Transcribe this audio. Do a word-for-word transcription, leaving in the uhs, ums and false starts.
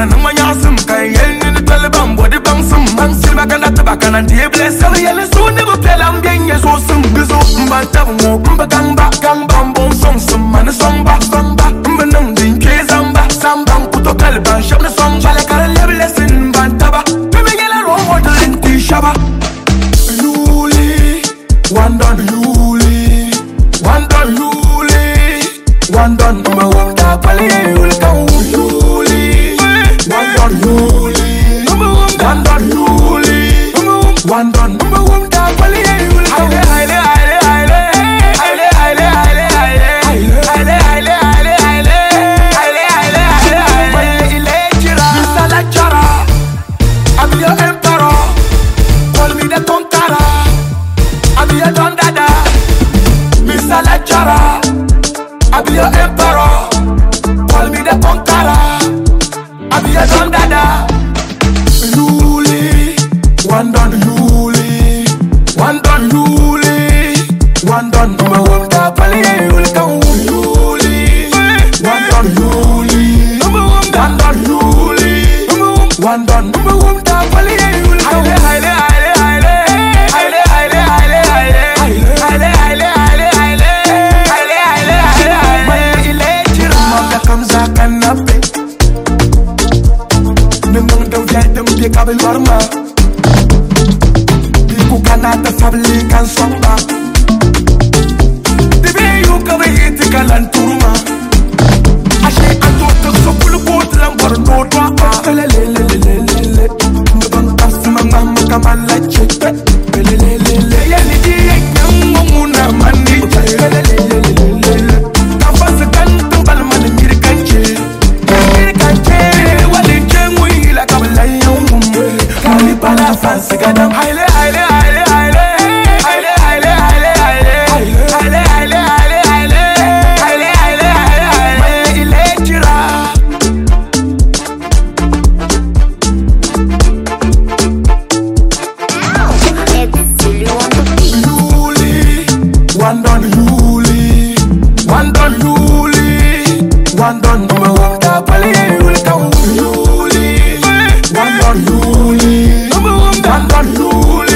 Kana nang manyasum kay yel ni talibang body bang sum bang silba kana tabakana die bless so yel so ne go pelam bien ye so sum bizo mbata mo mba gang ba gang bam bon song sum man song ba song ba mba nang din ke zamba samba kuto kalban shabna song bale kala leblesin mbata ba bebe yela ro modern ti shaba Yuli one don Yuli one don Yuli one don mba wonda pali yul kan Yuli one don Yuli one don Yuli one don mba wonda pali yul kan haile haile haile haile haile haile haile haile haile haile haile haile haile haile haile ile jira misala jara I'm your emperor call me the conqueror I'm your don dada misala jara I'm your emperor call me the conqueror I'm your don dada Yuli one don Yuli one don Yuli one don mba wonda pali yul kan Yuli one don Yuli one don Yuli one don mba wonda pali yul kan haile haile haile haile haile haile haile haile haile haile haile haile haile haile ile jira manda kamza kanape nemang daw jadam di kabel warma ku kanata sabli kan somba dibe yu kabe iti kalan turuma ashe ato to so kulu botlan bor no to le le le le le le no ban tasma mama kamala chete le le le le ya ni di nyam muna mani le le le le le le ka fas kan to bal man mir kanche mir kanche wali jemu ila kabla yum kali bala fas gadam haile haile haile haile haile haile haile haile haile haile haile haile haile haile haile ile jira It's Yuli on the beat. Yuli one don Yuli one don Yuli one don mba wonda pali yul kan Yuli one don Yuli one don Yuli